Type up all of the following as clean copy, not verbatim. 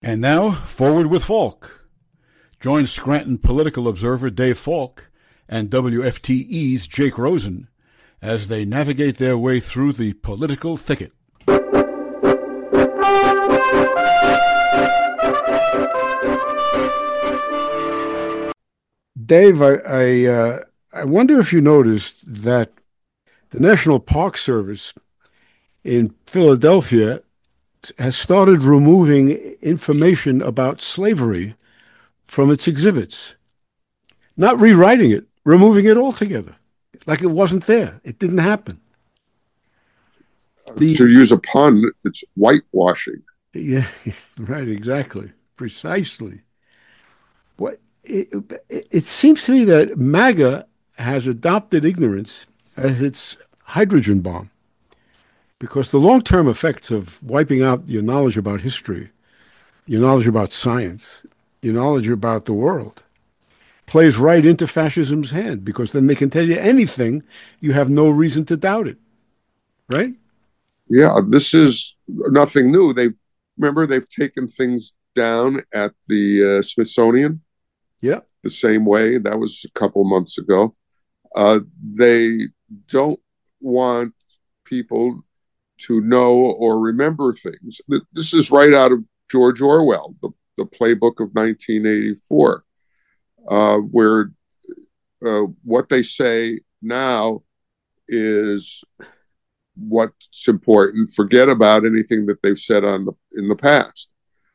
And now, Forward with Falk. Join Scranton political observer Dave Falk and WFTE's Jake Rosen as they navigate their way through the political thicket. Dave, I wonder if you noticed that the National Park Service in Philadelphia has started removing information about slavery from its exhibits. Not rewriting it, removing it altogether. Like it wasn't there. It didn't happen. To use a pun, it's whitewashing. Yeah, right, exactly. Precisely. What it seems to me that MAGA has adopted ignorance as its hydrogen bomb, because the long-term effects of wiping out your knowledge about history, your knowledge about science, your knowledge about the world, plays right into fascism's hand, because then they can tell you anything, you have no reason to doubt it, right? Yeah, this is nothing new. They've taken things down at the Smithsonian. Yeah. The same way. That was a couple months ago. They don't want people to know or remember things. This is right out of George Orwell, the playbook of 1984, where what they say now is what's important. Forget about anything that they've said in the past.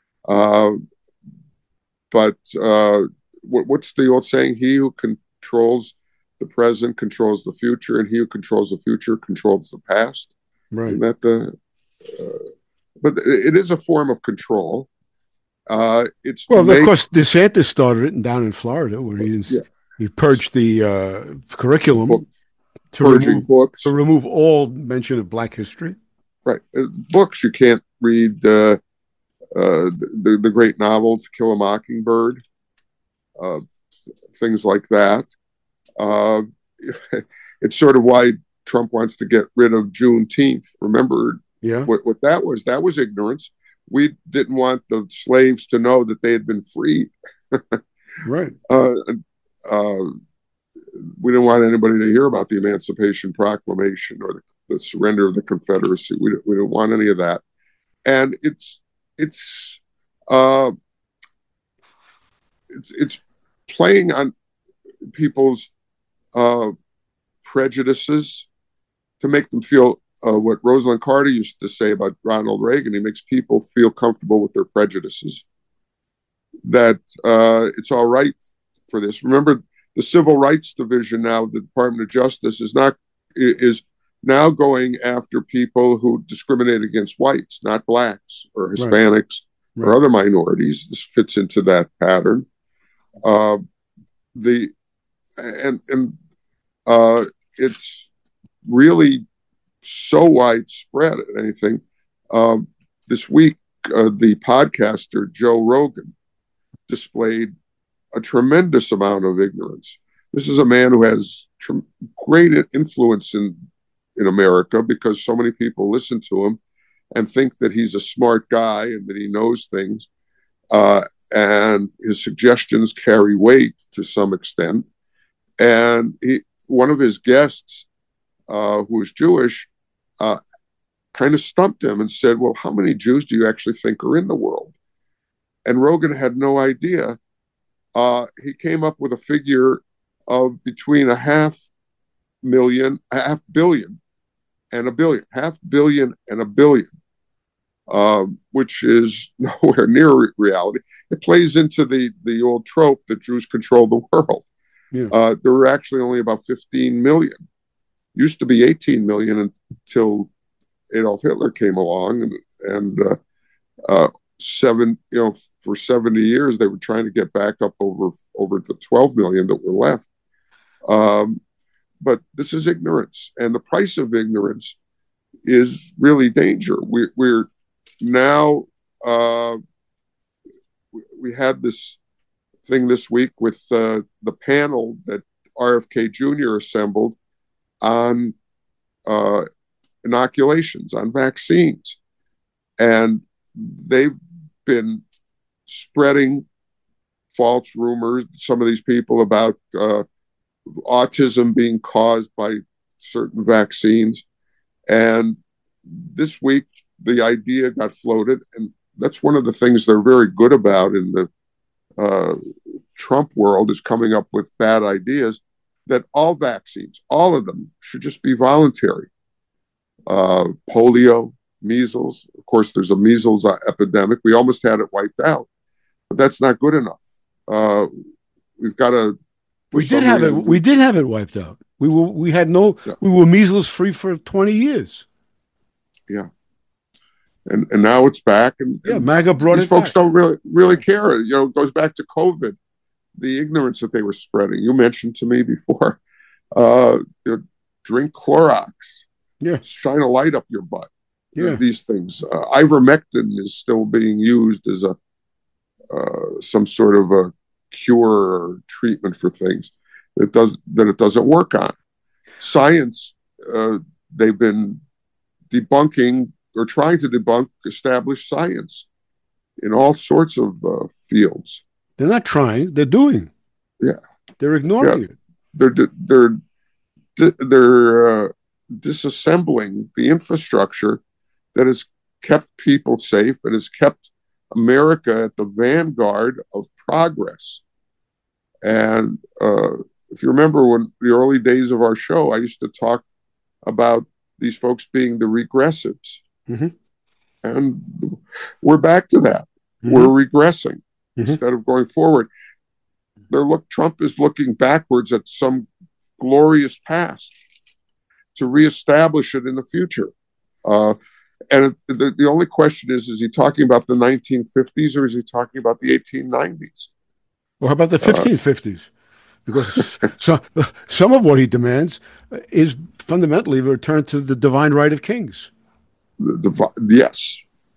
But what's the old saying? He who controls the present controls the future, and he who controls the future controls the past. Right. Isn't that but it is a form of control. Of course, DeSantis started it down in Florida, where he purged the curriculum to remove all mention of Black history. Right. Books, you can't read the great novel To Kill a Mockingbird, things like that. It's sort of why Trump wants to get rid of Juneteenth. Remember what that was? That was ignorance. We didn't want the slaves to know that they had been freed. Right. We didn't want anybody to hear about the Emancipation Proclamation or the surrender of the Confederacy. We didn't want any of that. And it's playing on people's prejudices to make them feel what Rosalind Carter used to say about Ronald Reagan. He makes people feel comfortable with their prejudices, that it's all right for this. Remember, the Civil Rights Division now, the Department of Justice, is now going after people who discriminate against whites, not blacks or Hispanics or other minorities. This fits into that pattern. It's really so widespread. Anything this week, the podcaster Joe Rogan displayed a tremendous amount of ignorance. This is a man who has great influence in America, because so many people listen to him and think that he's a smart guy and that he knows things. And his suggestions carry weight to some extent. And one of his guests, who is Jewish, kind of stumped him and said, well, how many Jews do you actually think are in the world? And Rogan had no idea. He came up with a figure of between a half billion and a billion, which is nowhere near reality. It plays into the old trope that Jews control the world. Yeah. There were actually only about 15 million. Used to be 18 million until Adolf Hitler came along, and for 70 years they were trying to get back up over the 12 million that were left. But this is ignorance, and the price of ignorance is really danger. We're now we had this thing this week with the panel that RFK Jr. assembled on inoculations, on vaccines, and they've been spreading false rumors, some of these people about autism being caused by certain vaccines. And this week, the idea got floated, and that's one of the things they're very good about in the Trump world, is coming up with bad ideas, that all vaccines, all of them, should just be voluntary. Polio, measles, of course, there's a measles epidemic. We almost had it wiped out, but that's not good enough. We've got to. We did have it. We did have it wiped out. We were measles free for 20 years. Yeah. And now it's back, and MAGA brought these it folks back. don't really care. It goes back to COVID, the ignorance that they were spreading. You mentioned to me before, drink Clorox, shine a light up your butt. These things. Ivermectin is still being used as some sort of a cure or treatment for things that it doesn't work on. Science, they've been debunking or trying to debunk established science in all sorts of fields. They're not trying; they're doing. Yeah, they're ignoring it. They're disassembling the infrastructure that has kept people safe and has kept America at the vanguard of progress. And if you remember, when the early days of our show, I used to talk about these folks being the regressives. Mm-hmm. And we're back to that. Mm-hmm. We're regressing instead of going forward. Trump is looking backwards at some glorious past to reestablish it in the future. And the only question is he talking about the 1950s or is he talking about the 1890s? Or how about the 1550s? Because some of what he demands is fundamentally a return to the divine right of kings. Yes.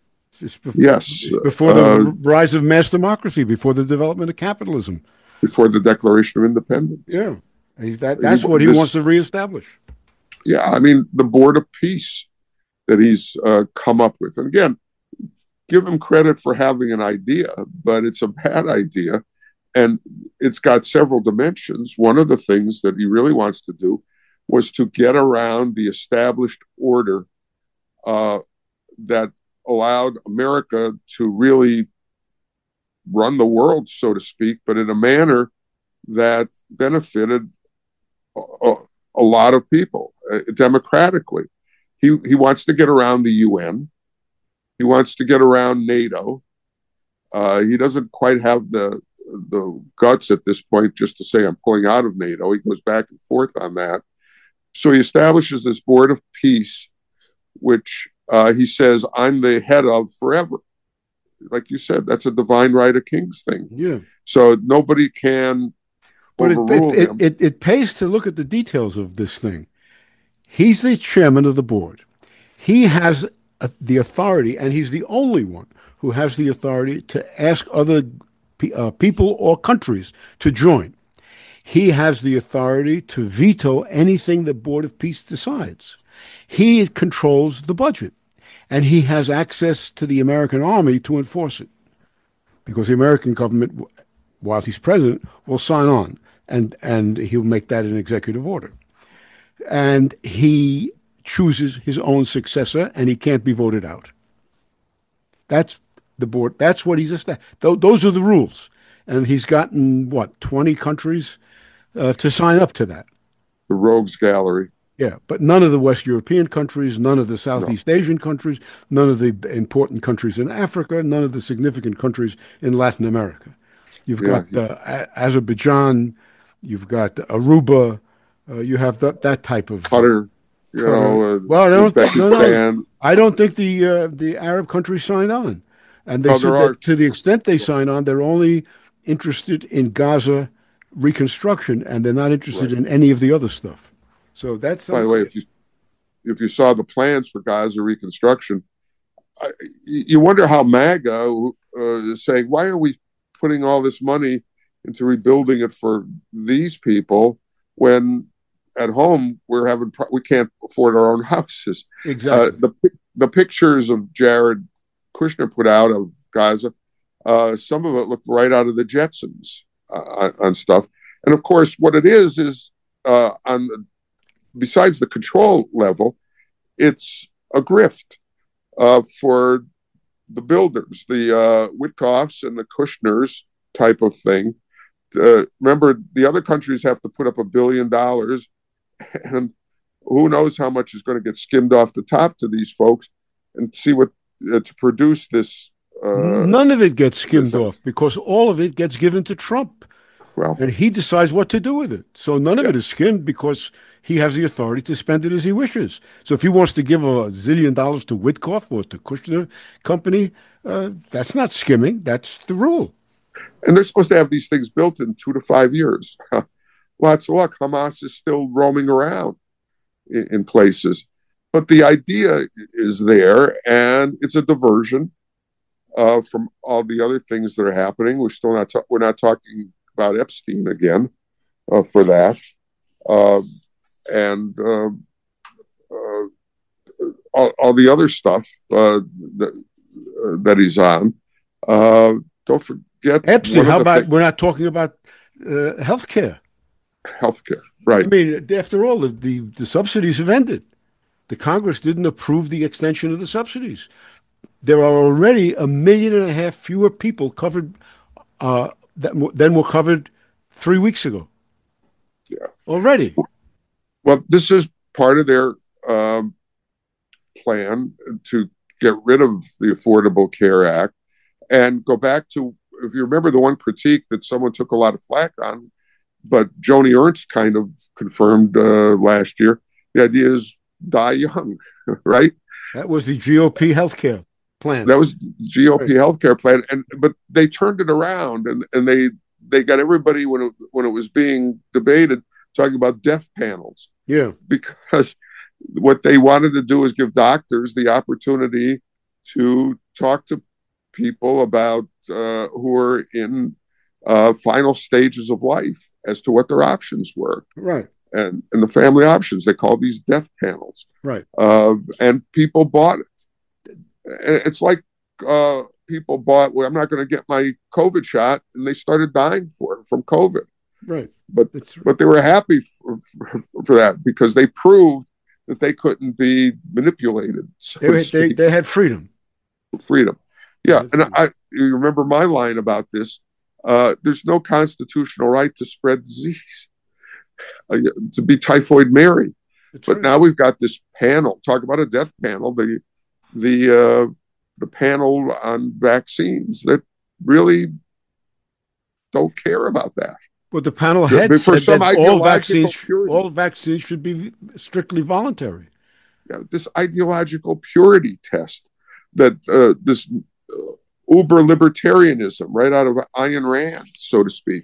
Before the rise of mass democracy, before the development of capitalism. Before the Declaration of Independence. Yeah. That's what he wants to reestablish. Yeah, I mean, the Board of Peace that he's come up with. And again, give him credit for having an idea, but it's a bad idea. And it's got several dimensions. One of the things that he really wants to do was to get around the established order that allowed America to really run the world, so to speak, but in a manner that benefited a lot of people democratically. He wants to get around the UN. He wants to get around NATO. He doesn't quite have the guts at this point just to say, I'm pulling out of NATO. He goes back and forth on that. So he establishes this Board of Peace, which he says, I'm the head of forever. Like you said, that's a divine right of kings thing. Yeah. So nobody can overrule him. It pays to look at the details of this thing. He's the chairman of the board. He has the authority, and he's the only one who has the authority to ask other people or countries to join. He has the authority to veto anything the Board of Peace decides. He controls the budget, and he has access to the American army to enforce it, because the American government, while he's president, will sign on, and he'll make that an executive order. And he chooses his own successor, and he can't be voted out. That's the board. That's what he's established. Those are the rules. And he's gotten, 20 countries to sign up to that. The rogues gallery. Yeah, but none of the West European countries, none of the Southeast Asian countries, none of the important countries in Africa, none of the significant countries in Latin America. You've got Azerbaijan, you've got Aruba, you have that type of Qatar, Uzbekistan. I don't think the Arab countries signed on, and they said that to the extent they sign on, they're only interested in Gaza reconstruction, and they're not interested in any of the other stuff. So that's by the way, if you saw the plans for Gaza reconstruction, you wonder how MAGA is saying, why are we putting all this money into rebuilding it for these people when at home we can't afford our own houses. Exactly. The pictures of Jared Kushner put out of Gaza, Some of it looked right out of the Jetsons on stuff. And of course, what it is on besides the control level, it's a grift for the builders, the Witkoffs and the Kushners type of thing. Remember, the other countries have to put up $1 billion, and who knows how much is going to get skimmed off the top to these folks, and see what to produce this. None of it gets skimmed off because all of it gets given to Trump. Well, and he decides what to do with it. So none of it is skimmed because he has the authority to spend it as he wishes. So if he wants to give $1 zillion to Witkoff or to Kushner Company, that's not skimming. That's the rule. And they're supposed to have these things built in 2 to 5 years. Lots of luck. Hamas is still roaming around in places. But the idea is there, and it's a diversion from all the other things that are happening. We're not talking about Epstein again for that, and all the other stuff that he's on. Don't forget Epstein. How about we're not talking about healthcare? Healthcare, right? I mean, after all, the subsidies have ended. The Congress didn't approve the extension of the subsidies. There are already 1.5 million fewer people covered than were covered 3 weeks ago. Yeah, already. Well, this is part of their plan to get rid of the Affordable Care Act and go back to, if you remember, the one critique that someone took a lot of flack on, but Joni Ernst kind of confirmed last year. The idea is die young, right? That was the GOP healthcare plan. That was GOP healthcare plan, but they turned it around and they got everybody when it was being debated talking about death panels. Yeah, because what they wanted to do is give doctors the opportunity to talk to people about who are in final stages of life as to what their options were. Right. And the family options, they call these death panels. Right. And people bought it. And it's like people bought, well, I'm not going to get my COVID shot, and they started dying from COVID. Right. But they were happy for that because they proved that they couldn't be manipulated. So they had freedom. Freedom. Yeah. And you remember my line about this. There's no constitutional right to spread disease, to be Typhoid Mary. But now we've got this panel. Talk about a death panel. The panel on vaccines that really don't care about that. Well, the panel had said that all vaccines should be strictly voluntary. Yeah, this ideological purity test that this uber libertarianism right out of Ayn Rand, so to speak.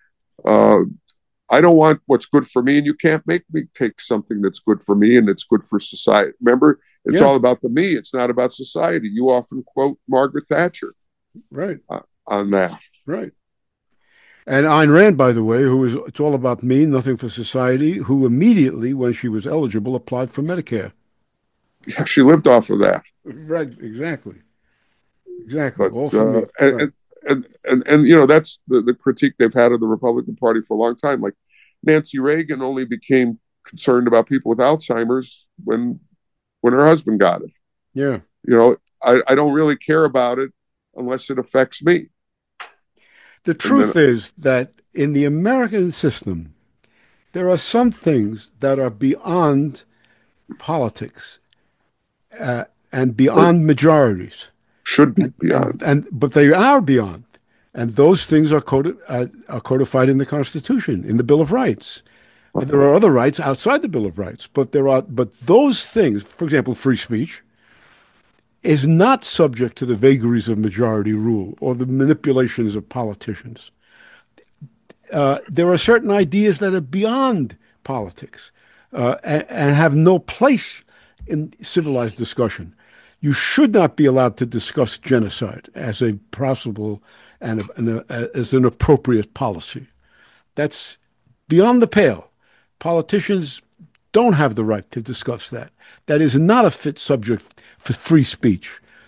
I don't want what's good for me, and you can't make me take something that's good for me and it's good for society. Remember, it's all about the me. It's not about society. You often quote Margaret Thatcher, right, on that, right. And Ayn Rand, by the way, it's all about me, nothing for society, who immediately, when she was eligible, applied for Medicare. Yeah, she lived off of that. Right, exactly. But, all for me. And you know, that's the critique they've had of the Republican Party for a long time. Like Nancy Reagan only became concerned about people with Alzheimer's when her husband got it. Yeah. You know, I don't really care about it unless it affects me. The truth is that in the American system, there are some things that are beyond politics and beyond majorities. Should be beyond. But they are beyond. And those things are codified in the Constitution, in the Bill of Rights. And there are other rights outside the Bill of Rights. But those things, for example, free speech, is not subject to the vagaries of majority rule or the manipulations of politicians. There are certain ideas that are beyond politics and have no place in civilized discussion. You should not be allowed to discuss genocide as a possible and as an appropriate policy. That's beyond the pale. Politicians don't have the right to discuss that. That is not a fit subject for free speech.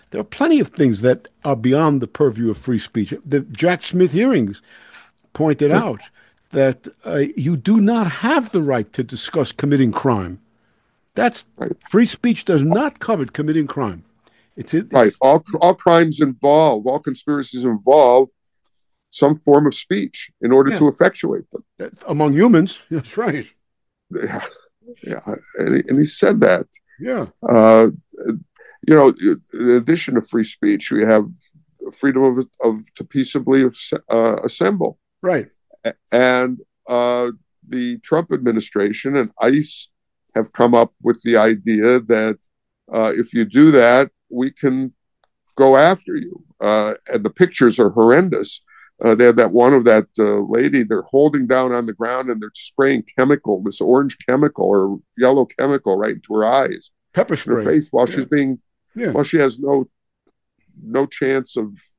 There are plenty of things that are beyond the purview of free speech. The Jack Smith hearings pointed Right, out that you do not have the right to discuss committing crime. That's right, free speech does not cover committing crime. right. It's All crimes involve, all conspiracies involve some form of speech in order yeah, to effectuate them. among humans. That's right. Yeah, yeah. And he said that. Yeah, Uh, in addition to free speech, we have freedom of to peaceably assemble. right. And the Trump administration and ICE have come up with the idea that if you do that, we can go after you. And the pictures are horrendous. They had that one of that lady, they're holding down on the ground and they're spraying chemical, this orange chemical or yellow chemical right into her eyes, Pepper in her spray. face while Yeah, she's being, yeah. while she has no chance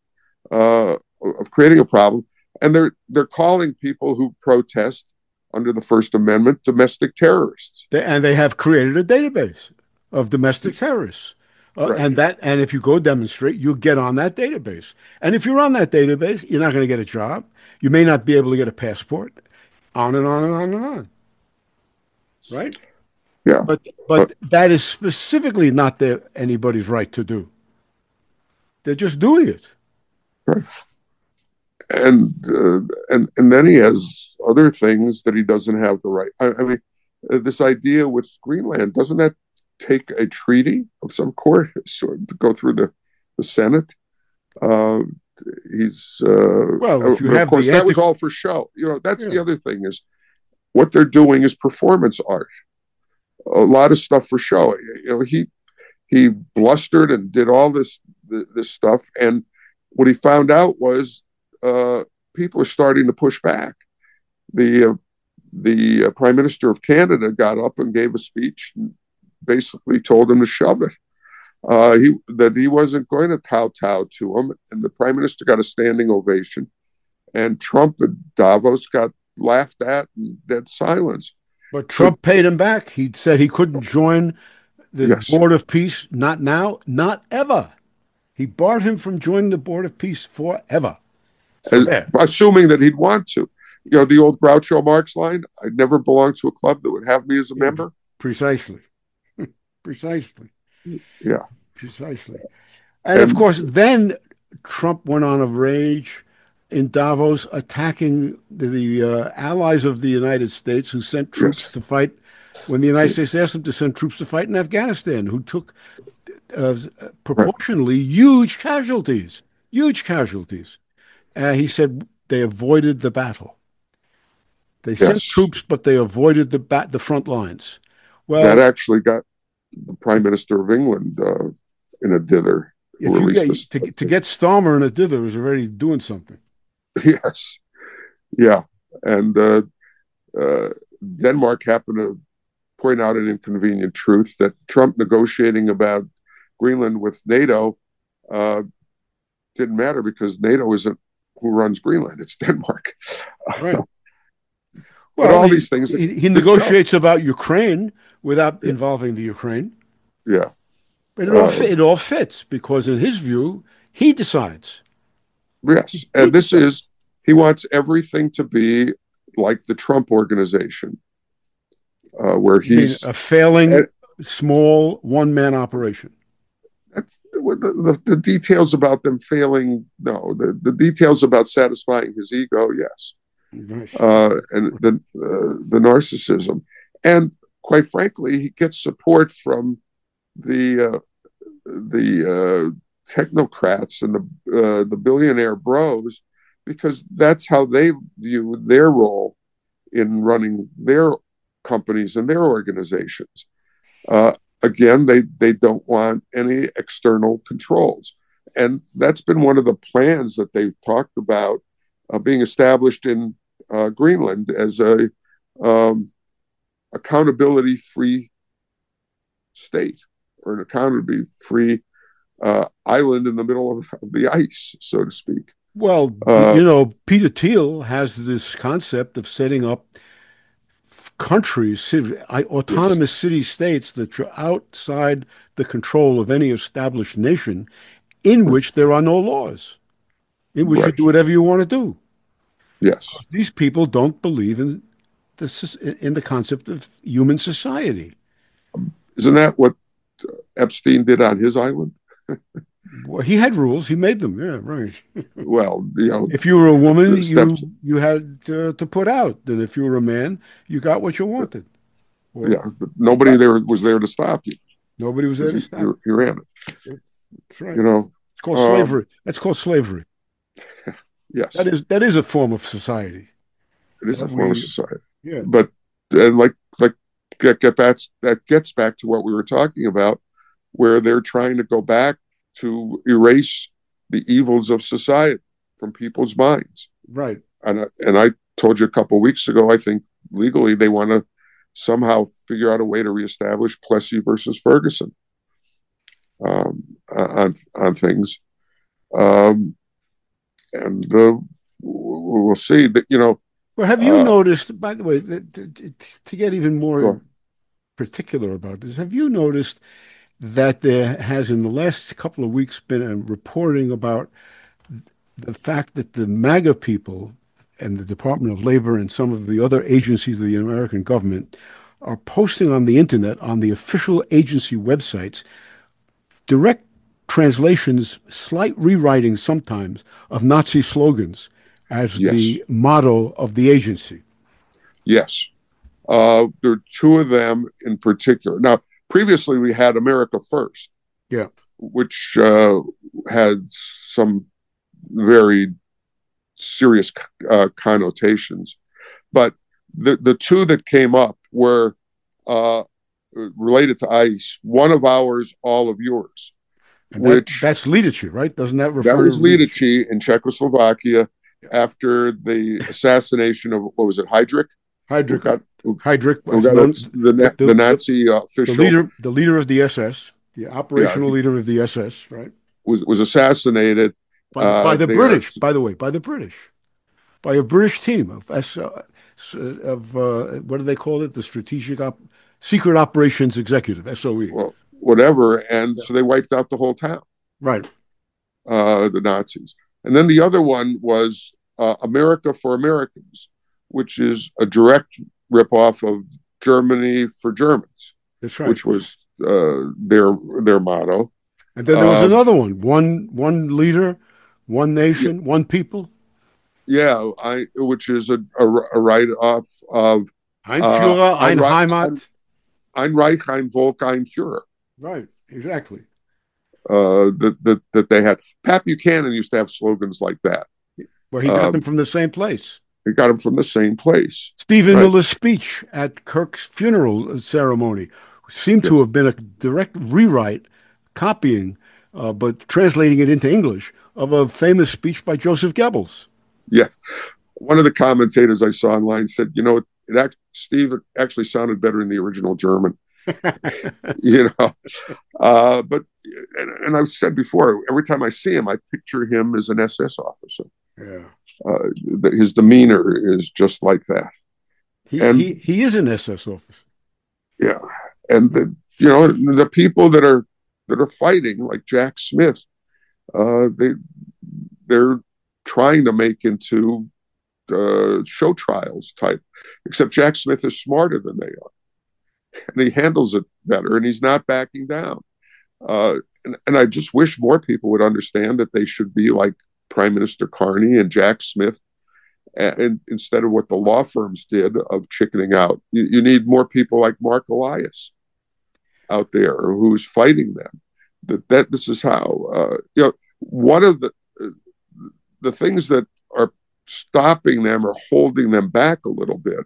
of creating a problem. And they're calling people who protest under the First Amendment domestic terrorists. And they have created a database of domestic terrorists. Right. And if you go demonstrate, you'll get on that database. And if you're on that database, you're not going to get a job. You may not be able to get a passport. On and on and on and on. Right? Yeah. But But, but that is specifically not anybody's right to do. They're just doing it. right. And then he has other things that he doesn't have the right. I mean, this idea with Greenland, doesn't that take a treaty of some sort to go through the Senate? Uh, he's Well, if you of have course the that was all for show. That's yeah, the other thing is what they're doing is performance art. A lot of stuff for show. He blustered and did all this stuff, and what he found out was people are starting to push back. The Prime Minister of Canada got up and gave a speech and basically told him to shove it. That he wasn't going to kowtow to him, and the Prime Minister got a standing ovation. And Trump at Davos got laughed at and dead silence. but So Trump paid him back. He said he couldn't join the yes, Board of Peace, not now, not ever. He barred him from joining the Board of Peace forever. So there. assuming that he'd want to. The old Groucho Marx line: "I'd never belong to a club that would have me as a Yeah, member." precisely. Precisely. Yeah, Precisely. And of and course, then Trump went on a rage in Davos attacking the allies of the United States who sent troops yes, to fight when the United States asked them to send troops to fight in Afghanistan, who took uh, right, proportionally huge casualties, huge casualties. He said they avoided the battle. They sent yes. troops, but they avoided the front lines. That Well, actually got the Prime Minister of England in a dither, who if you released get this. to get Starmer in a dither is already doing something. Yes, yeah, and uh, Denmark happened to point out an inconvenient truth that Trump negotiating about Greenland with NATO uh, didn't matter because NATO isn't who runs Greenland; it's Denmark. Right. But Well, all these things, he negotiates about Ukraine without yeah, involving the Ukraine, yeah, but uh, it all fits because in his view, he decides. yes, He and this decides. is he wants everything to be like the Trump organization, where I mean, he's a failing small one-man operation. that's the details about them failing. No, the details about satisfying his ego, yes, Right. and the narcissism, and quite frankly, he gets support from the technocrats and the billionaire bros because that's how they view their role in running their companies and their organizations. Uh, Again, they don't want any external controls, and that's been one of the plans that they've talked about being established in Greenland as a um, accountability free state or an accountability free island in the middle of the ice, so to speak. Well, Uh, Peter Thiel has this concept of setting up countries, yes, autonomous city states that are outside the control of any established nation, in which there are no laws, in which you Right. do whatever you want to do. Yes. These people don't believe in the concept of human society. Isn't that what Epstein did on his island? Well, he had rules. He made them. Yeah, right. Well, If you were a woman, the steps. you had to put out. And if you were a man, you got what you wanted. Or Yeah, but nobody there was there to stop you nobody was there because to stop. he ran it. That's right. You know, It's called um, slavery. That's called slavery. yes, That is a form of society. it is a form of We society. Yeah, But and like get back, that gets back to what we were talking about, where they're trying to go back to erase the evils of society from people's minds. right. And I told you a couple of weeks ago, I think legally they want to somehow figure out a way to reestablish Plessy versus Ferguson on things, and we'll see. That Well, have you noticed, by the way, to get even more go, particular about this, have you noticed that there has, in the last couple of weeks, been a reporting about the fact that the MAGA people and the Department of Labor and some of the other agencies of the American government are posting on the internet, on the official agency websites, direct translations, slight rewriting sometimes of Nazi slogans as yes, the motto of the agency. yes. There are two of them in particular. Now, previously we had America First, Yeah. which had some very serious connotations. But the two that came up were related to ICE. One of ours, all of yours. And Which that's Lidici, right? Doesn't that that refer to was Lidici? Lidici in Czechoslovakia Yeah. after the assassination of, what was it, Heydrich, who Heydrich, got Heydrich, who as got known, the Nazi official. the leader of the SS, the Yeah, operational leader of the SS, right? was assassinated By the there. British, by the way, by a British team of what do they call it? The Secret Operations Executive, SOE. Well, whatever, and Yeah. so they wiped out the whole town, Right. the Nazis. And then the other one was America for Americans, which is a direct ripoff of Germany for Germans, That's right. which was their motto. And then there was another one: one leader, one nation, Yeah, one people. yeah, which is a write off of Ein Führer, ein Heimat. Ein Reich, ein Volk, ein Führer. Right. Exactly. That they had. Pat Buchanan used to have slogans like that. Well, he got them from the same place. He got them from the same place. Stephen Miller's speech at Kirk's funeral ceremony seemed to have been a direct rewrite, copying, but translating it into English, of a famous speech by Joseph Goebbels. Yeah. One of the commentators I saw online said, Steve, it actually sounded better in the original German. But and I've said before, every time I see him, I picture him as an SS officer. Yeah. His demeanor is just like that. He is an SS officer. Yeah, and the people that are fighting, like Jack Smith, they're trying to make into show trials type. Except Jack Smith is smarter than they are, and he handles it better, and he's not backing down. And I just wish more people would understand that they should be like Prime Minister Carney and Jack Smith, and instead of what the law firms did of chickening out. You need more people like Mark Elias out there who's fighting them. That this is how one of the things that are stopping them or holding them back a little bit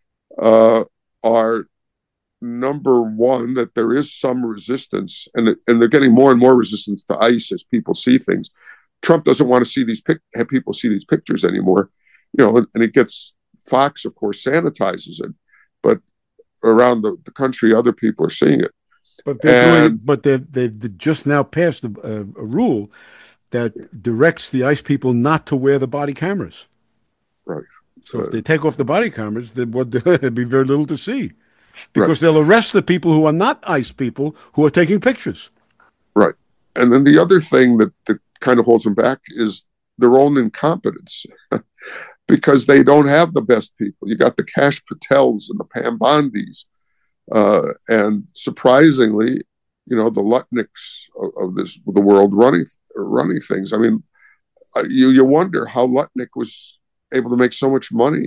are, number one, that there is some resistance, and they're getting more and more resistance to ICE as people see things. Trump doesn't want to see have people see these pictures anymore, and it gets, Fox, of course, sanitizes it, but around the country, other people are seeing it. But they've just now passed a rule that directs the ICE people not to wear the body cameras. Right. So if they take off the body cameras, then there'd be very little to see, because they'll arrest the people who are not ICE people who are taking pictures. Right. And then the other thing that kind of holds them back is their own incompetence because they don't have the best people. You got the Kash Patels and the Pam Bondis. And surprisingly, the Lutnicks of the world running things. I mean, you wonder how Lutnick was able to make so much money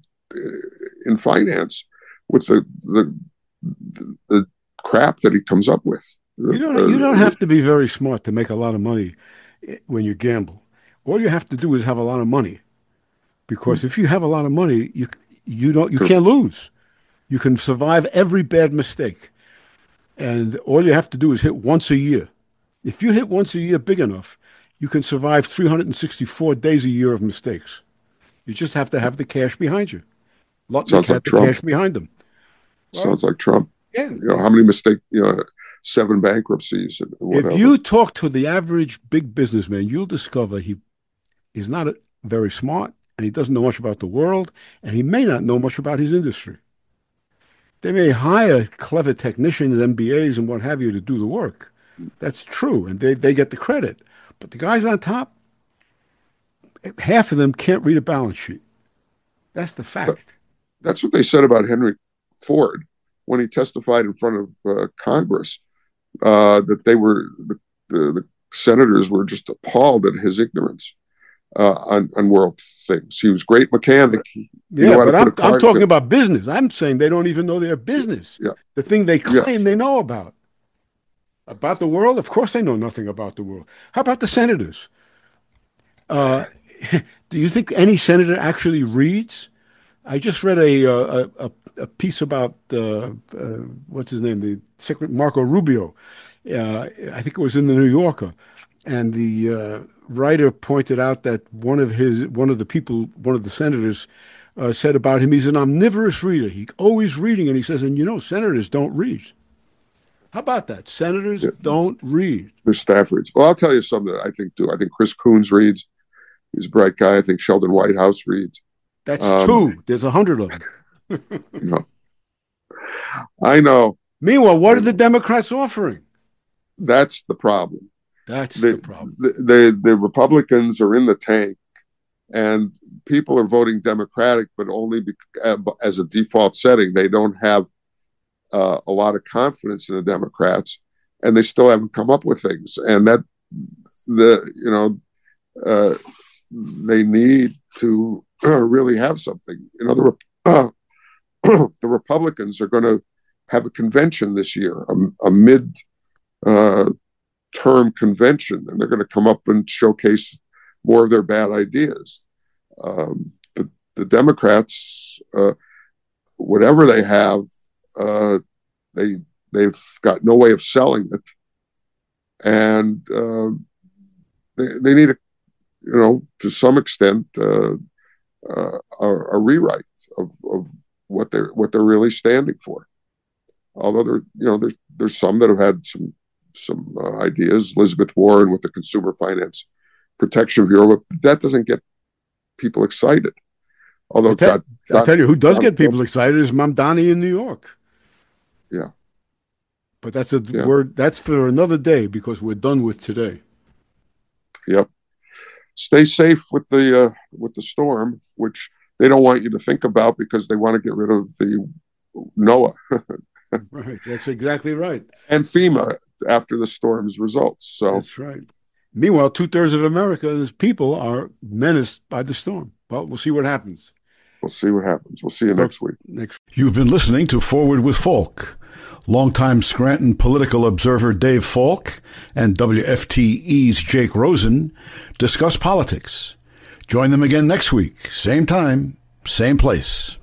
in finance with the crap that he comes up with. You don't have to be very smart to make a lot of money when you gamble. All you have to do is have a lot of money, because if you have a lot of money, you can't lose. You can survive every bad mistake, and all you have to do is hit once a year. If you hit once a year big enough, you can survive 364 days a year of mistakes. You just have to have the cash behind you. Lutnick had the cash behind him. Sounds like Trump. Yeah. How many mistakes? 7 bankruptcies. And whatever. If you talk to the average big businessman, you'll discover he is not very smart, and he doesn't know much about the world, and he may not know much about his industry. They may hire clever technicians, MBAs, and what have you to do the work. That's true, and they get the credit. But the guys on top, half of them can't read a balance sheet. That's the fact. That's what they said about Henry Ford when he testified in front of Congress, that they were the senators were just appalled at his ignorance on world things. He was a great mechanic. But I'm talking about business. I'm saying they don't even know their business. Yeah. The thing they claim they know about. About the world? Of course they know nothing about the world. How about the senators? Do you think any senator actually reads? I just read a piece about what's his name, the Secretary Marco Rubio. I think it was in the New Yorker, and the writer pointed out that one of the senators said about him, he's an omnivorous reader. He's always reading, and he says, and senators don't read. How about that? Senators don't read. Their staff reads. Well, I'll tell you something that I think too. I think Chris Coons reads. He's a bright guy. I think Sheldon Whitehouse reads. That's 2. There's 100 of them. I know. Meanwhile, what are the Democrats offering? That's the problem. The problem. The Republicans are in the tank, and people are voting Democratic, but only as a default setting. They don't have a lot of confidence in the Democrats, and they still haven't come up with things. And that they need to really have something. The Republicans are going to have a convention this year, a mid-term convention, and they're going to come up and showcase more of their bad ideas. The Democrats, whatever they have, they've got no way of selling it, and they need to some extent a rewrite of what they're really standing for. Although there's some that have had some ideas. Elizabeth Warren with the Consumer Finance Protection Bureau, but that doesn't get people excited. Although I tell you, who does get people excited is Mamdani in New York. Yeah, but that's word. That's for another day because we're done with today. Yep. Stay safe with the storm, which they don't want you to think about because they want to get rid of the NOAA. Right, that's exactly right. And FEMA after the storm's results. So that's right. Meanwhile, 2/3 of America's people are menaced by the storm. Well, we'll see what happens. We'll see what happens. We'll see you next week. You've been listening to Forward with Falk. Longtime Scranton political observer Dave Falk and WFTE's Jake Rosen discuss politics. Join them again next week, same time, same place.